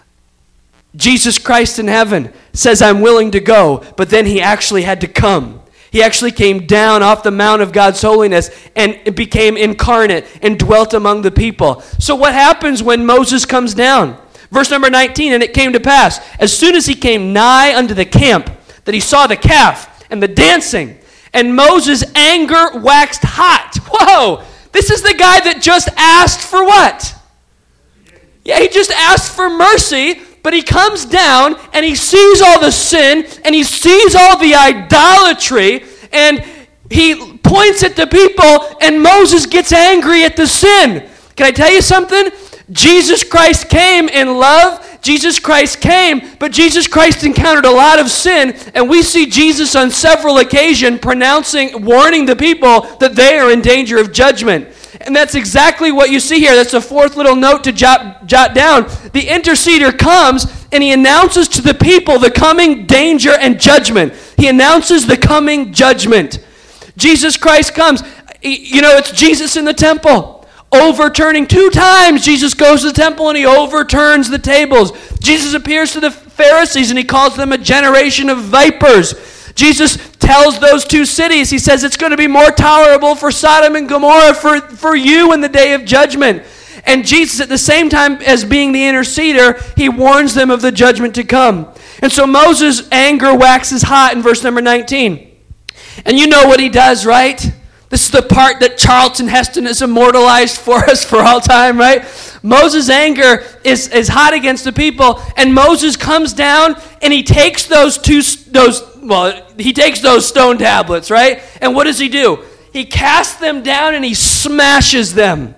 A: Jesus Christ in heaven says, I'm willing to go, but then he actually had to come. He actually came down off the mount of God's holiness and became incarnate and dwelt among the people. So what happens when Moses comes down? Verse number nineteen, and it came to pass, as soon as he came nigh unto the camp, that he saw the calf and the dancing, and Moses' anger waxed hot. Whoa! This is the guy that just asked for what? Yeah, he just asked for mercy. But he comes down and he sees all the sin and he sees all the idolatry and he points at the people and Moses gets angry at the sin. Can I tell you something? Jesus Christ came in love. Jesus Christ came, but Jesus Christ encountered a lot of sin, and we see Jesus on several occasions pronouncing, warning the people that they are in danger of judgment. And that's exactly what you see here. That's the fourth little note to jot, jot down. The interceder comes and he announces to the people the coming danger and judgment. He announces the coming judgment. Jesus Christ comes. You know, it's Jesus in the temple, overturning two times. Jesus goes to the temple and he overturns the tables. Jesus appears to the Pharisees and he calls them a generation of vipers. Jesus tells those two cities, he says it's going to be more tolerable for Sodom and Gomorrah for, for you in the day of judgment. And Jesus, at the same time as being the interceder, he warns them of the judgment to come. And so Moses' anger waxes hot in verse number nineteen. And you know what he does, right? This is the part that Charlton Heston has immortalized for us for all time, right? Moses' anger is, is hot against the people, and Moses comes down and he takes those two, those, well, he takes those stone tablets, right? And what does he do? He casts them down and he smashes them.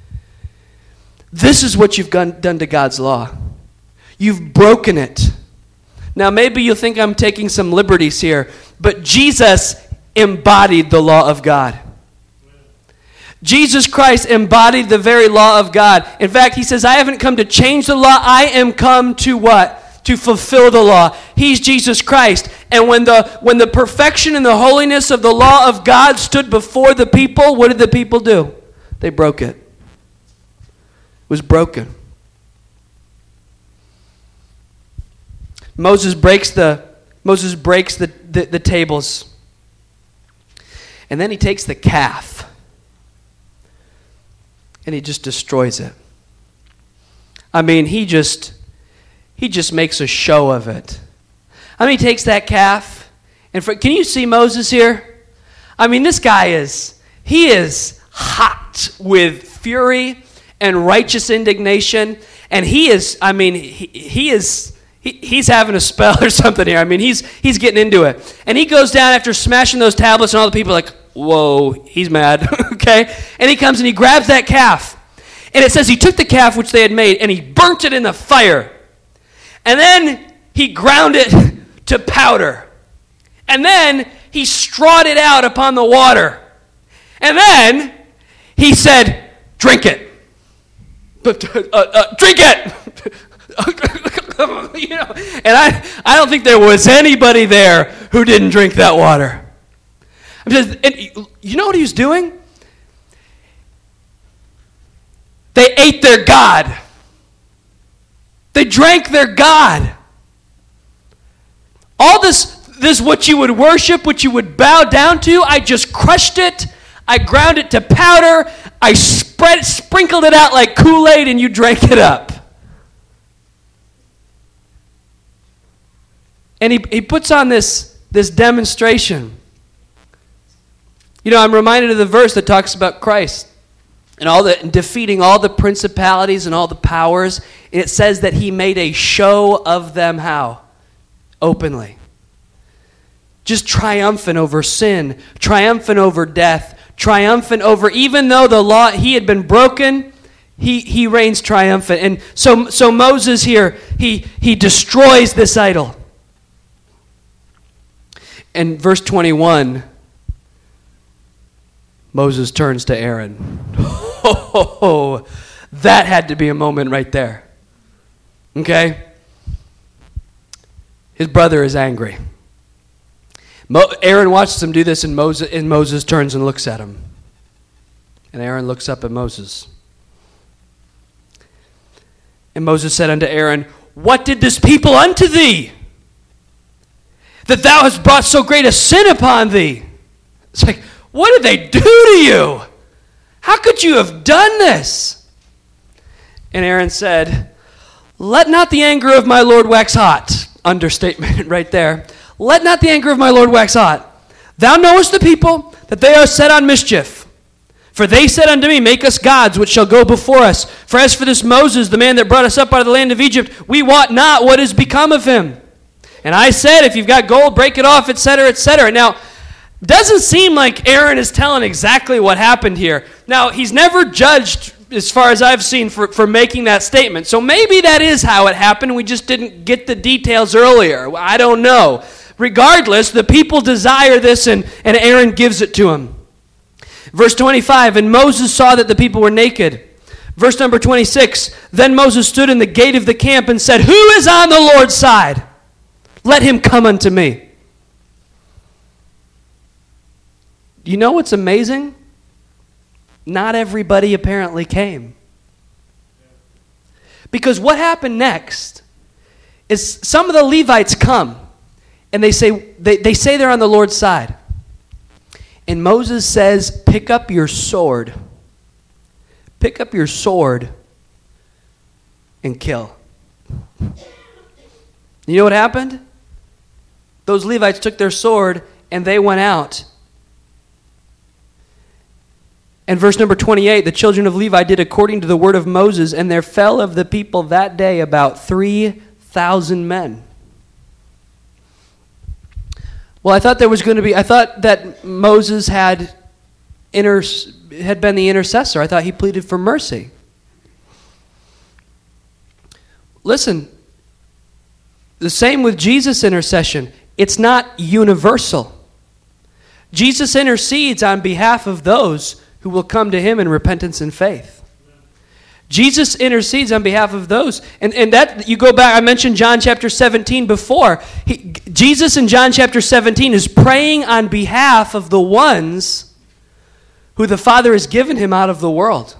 A: This is what you've done to God's law. You've broken it. Now, maybe you'll think I'm taking some liberties here, but Jesus embodied the law of God. Jesus Christ embodied the very law of God. In fact, he says, I haven't come to change the law. I am come to what? To fulfill the law. He's Jesus Christ. And when the when the perfection and the holiness of the law of God stood before the people, what did the people do? They broke it. It was broken. Moses breaks the Moses breaks the, the, the tables. And then he takes the calf and he just destroys it. I mean, he just he just makes a show of it. I mean, he takes that calf and for, can you see Moses here? I mean, this guy is he is hot with fury and righteous indignation, and he is I mean, he, he is He, he's having a spell or something here. I mean, he's he's getting into it. And he goes down after smashing those tablets, and all the people are like, whoa, he's mad, okay? And he comes and he grabs that calf. And it says he took the calf which they had made, and he burnt it in the fire. And then he ground it to powder. And then he strawed it out upon the water. And then he said, drink it. But, uh, uh, drink it! You know, and I, I don't think there was anybody there who didn't drink that water. I'm just, and you know what he was doing? They ate their God. They drank their God. All this, this what you would worship, what you would bow down to, I just crushed it. I ground it to powder. I spread, sprinkled it out like Kool-Aid, and you drank it up. And he, he puts on this, this demonstration. You know, I'm reminded of the verse that talks about Christ and all the defeating all the principalities and all the powers. And it says that he made a show of them how? Openly. Just triumphant over sin, triumphant over death, triumphant over, even though the law, he had been broken, he, he reigns triumphant. And so, so Moses here, he, he destroys this idol. And verse twenty-one, Moses turns to Aaron. Oh, that had to be a moment right there. Okay? His brother is angry. Mo- Aaron watches him do this, and Moses, and Moses turns and looks at him. And Aaron looks up at Moses. And Moses said unto Aaron, what did this people unto thee, that thou hast brought so great a sin upon thee? It's like, what did they do to you? How could you have done this? And Aaron said, let not the anger of my Lord wax hot. Understatement right there. Let not the anger of my Lord wax hot. Thou knowest the people, that they are set on mischief. For they said unto me, make us gods, which shall go before us. For as for this Moses, the man that brought us up out of the land of Egypt, we wot not what is become of him. And I said, if you've got gold, break it off, et cetera, et cetera. Now, doesn't seem like Aaron is telling exactly what happened here. Now, he's never judged, as far as I've seen, for, for making that statement. So maybe that is how it happened. We just didn't get the details earlier. I don't know. Regardless, the people desire this, and, and Aaron gives it to him. Verse twenty-five, and Moses saw that the people were naked. Verse number twenty-six, then Moses stood in the gate of the camp and said, who is on the Lord's side? Let him come unto me. You know what's amazing? Not everybody apparently came. Because what happened next is some of the Levites come and they say they, they say they're on the Lord's side. And Moses says, pick up your sword. Pick up your sword and kill. You know what happened? Those Levites took their sword and they went out. And verse number twenty-eight, the children of Levi did according to the word of Moses, and there fell of the people that day about three thousand men. Well, I thought there was going to be, I thought that Moses had inter, had been the intercessor. I thought he pleaded for mercy. Listen, the same with Jesus' intercession. It's not universal. Jesus intercedes on behalf of those who will come to him in repentance and faith. Jesus intercedes on behalf of those. And, and that, you go back, I mentioned John chapter seventeen before. He, Jesus in John chapter seventeen is praying on behalf of the ones who the Father has given him out of the world.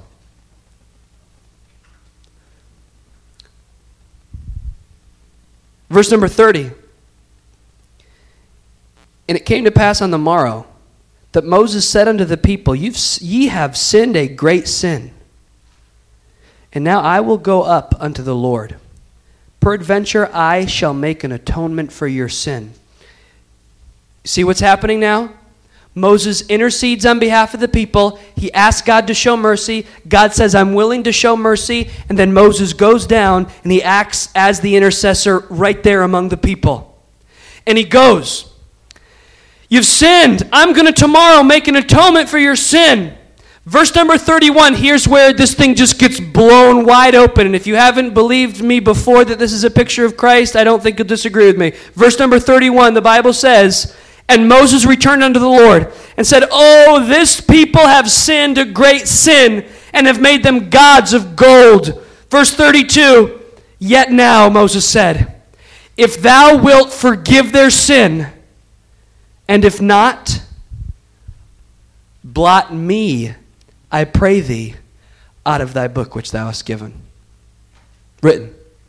A: Verse number thirty. And it came to pass on the morrow that Moses said unto the people, You've, Ye have sinned a great sin. And now I will go up unto the Lord. Peradventure I shall make an atonement for your sin. See what's happening now? Moses intercedes on behalf of the people. He asks God to show mercy. God says, I'm willing to show mercy. And then Moses goes down and he acts as the intercessor right there among the people. And he goes, You've sinned. I'm going to tomorrow make an atonement for your sin. Verse number thirty-one, here's where this thing just gets blown wide open. And if you haven't believed me before that this is a picture of Christ, I don't think you'll disagree with me. Verse number thirty-one, the Bible says, And Moses returned unto the Lord and said, Oh, this people have sinned a great sin and have made them gods of gold. Verse thirty-two, Yet now, Moses said, If thou wilt forgive their sin, and if not, blot me, I pray thee, out of thy book which thou hast given. Written.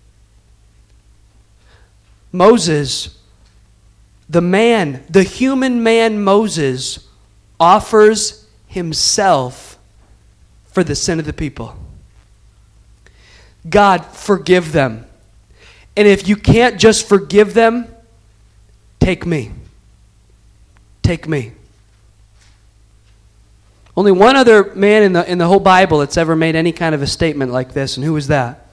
A: Moses, the man, the human man Moses, offers himself for the sin of the people. God, forgive them. And if you can't just forgive them, take me. Take me. Only one other man in the in the whole Bible that's ever made any kind of a statement like this, and who was that?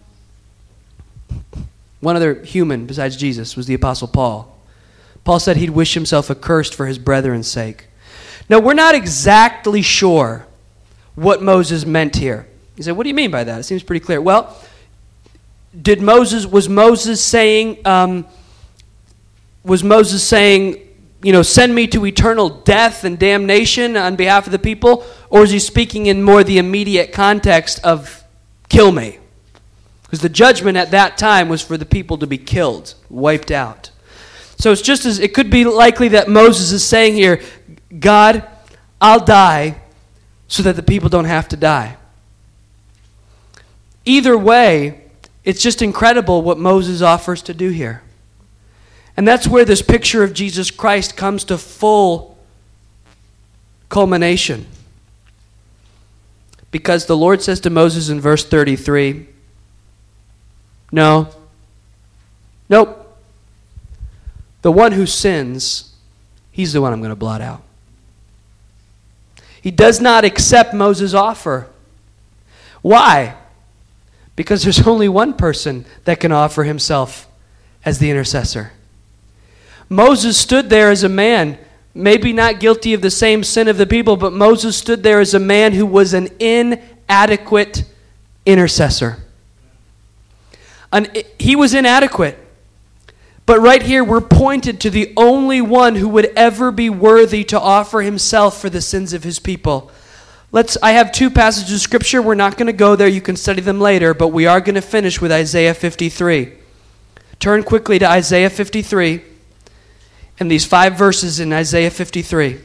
A: One other human besides Jesus was the Apostle Paul. Paul said he'd wish himself accursed for his brethren's sake. Now, we're not exactly sure what Moses meant here. You say, what do you mean by that? It seems pretty clear. Well, did Moses, was Moses saying, um, was Moses saying, you know, send me to eternal death and damnation on behalf of the people? Or is he speaking in more the immediate context of kill me? Because the judgment at that time was for the people to be killed, wiped out. So it's just as, it could be likely that Moses is saying here, God, I'll die so that the people don't have to die. Either way, it's just incredible what Moses offers to do here. And that's where this picture of Jesus Christ comes to full culmination. Because the Lord says to Moses in verse thirty-three, no, nope. The one who sins, he's the one I'm going to blot out. He does not accept Moses' offer. Why? Because there's only one person that can offer himself as the intercessor. Moses stood there as a man, maybe not guilty of the same sin of the people, but Moses stood there as a man who was an inadequate intercessor. An, he was inadequate. But right here we're pointed to the only one who would ever be worthy to offer himself for the sins of his people. Let's. I have two passages of Scripture. We're not going to go there. You can study them later, but we are going to finish with Isaiah fifty-three. Turn quickly to Isaiah fifty-three. And these five verses in Isaiah fifty-three.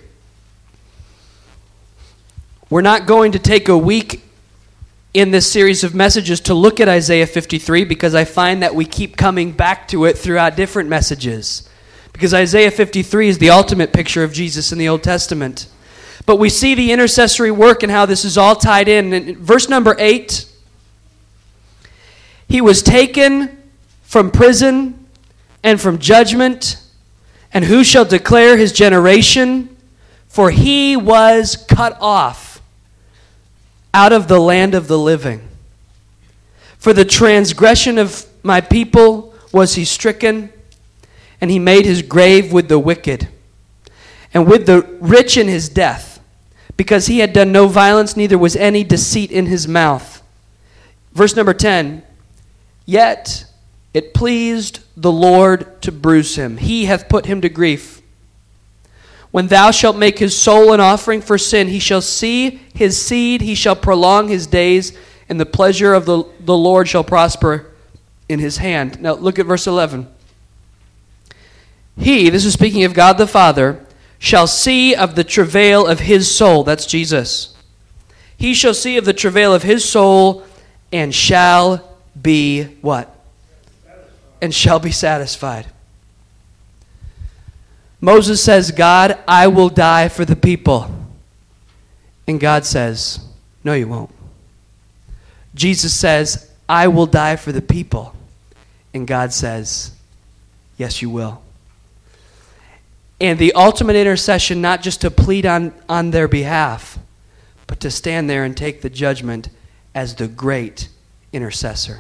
A: We're not going to take a week in this series of messages to look at Isaiah fifty-three because I find that we keep coming back to it throughout different messages. Because Isaiah fifty-three is the ultimate picture of Jesus in the Old Testament. But we see the intercessory work and how this is all tied in. In verse number eight, He was taken from prison and from judgment. And who shall declare his generation? For he was cut off out of the land of the living. For the transgression of my people was he stricken, and he made his grave with the wicked, and with the rich in his death, because he had done no violence, neither was any deceit in his mouth. Verse number ten, Yet it pleased the Lord to bruise him. He hath put him to grief. When thou shalt make his soul an offering for sin, he shall see his seed, he shall prolong his days, and the pleasure of the, the Lord shall prosper in his hand. Now look at verse eleven. He, this is speaking of God the Father, shall see of the travail of his soul. That's Jesus. He shall see of the travail of his soul and shall be what? And shall be satisfied. Moses says, God, I will die for the people. And God says, no, you won't. Jesus says, I will die for the people. And God says, yes, you will. And the ultimate intercession, not just to plead on, on their behalf, but to stand there and take the judgment as the great intercessor.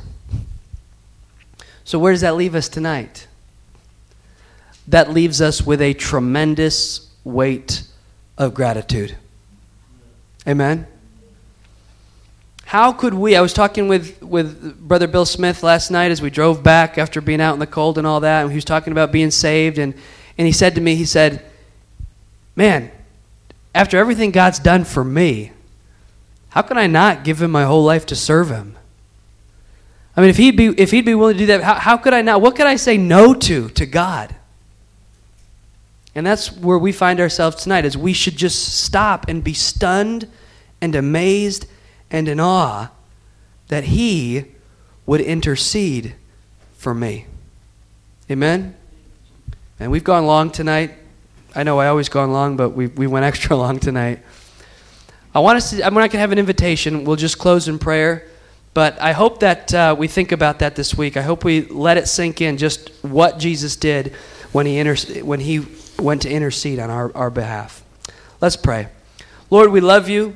A: So where does that leave us tonight? That leaves us with a tremendous weight of gratitude. Amen? How could we, I was talking with, with Brother Bill Smith last night as we drove back after being out in the cold and all that, and he was talking about being saved, and, and he said to me, he said, man, after everything God's done for me, how can I not give him my whole life to serve him? I mean, if he'd be, if he'd be willing to do that, how, how could I not? What could I say no to, to God? And that's where we find ourselves tonight, is we should just stop and be stunned and amazed and in awe that he would intercede for me. Amen? And we've gone long tonight. I know I always gone long, but we we went extra long tonight. I want us to, I'm not going to have an invitation. We'll just close in prayer. But I hope that uh, we think about that this week. I hope we let it sink in just what Jesus did when he inter- when he went to intercede on our, our behalf. Let's pray. Lord, we love you.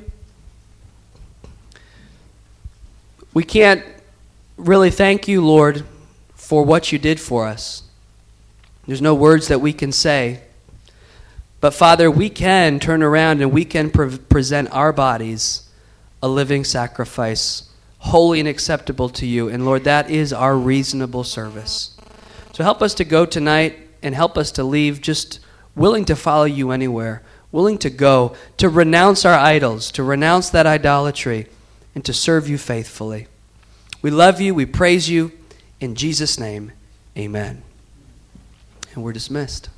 A: We can't really thank you, Lord, for what you did for us. There's no words that we can say. But Father, we can turn around and we can pre- present our bodies a living sacrifice, holy and acceptable to you. And Lord, that is our reasonable service. So help us to go tonight and help us to leave just willing to follow you anywhere, willing to go, to renounce our idols, to renounce that idolatry, and to serve you faithfully. We love you. We praise you. In Jesus' name, amen. And we're dismissed.